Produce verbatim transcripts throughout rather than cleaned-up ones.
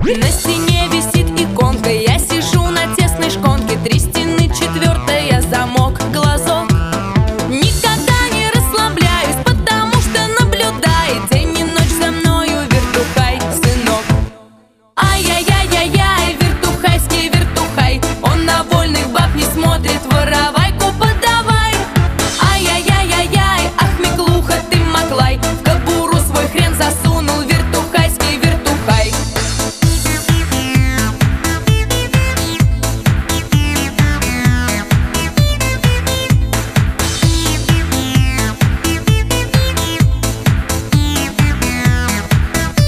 На стене висит иконка, я сижу на тесной шконке. Три стены, четвертая, замок, глазок. Никогда не расслабляюсь, потому что наблюдает день и ночь за мною вертухай, сынок. Ай-яй-яй-яй-яй, вертухайский вертухай. Он на вольных баб не смотрит, воровайку подавай. Ай-яй-яй-яй-яй, ах, Миклуха, ты маклай. В кобуру свой хрен засунул вертухайский вертухай.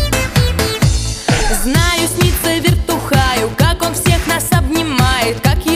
Знаю, снится вертухаю, как он всех нас обнимает, как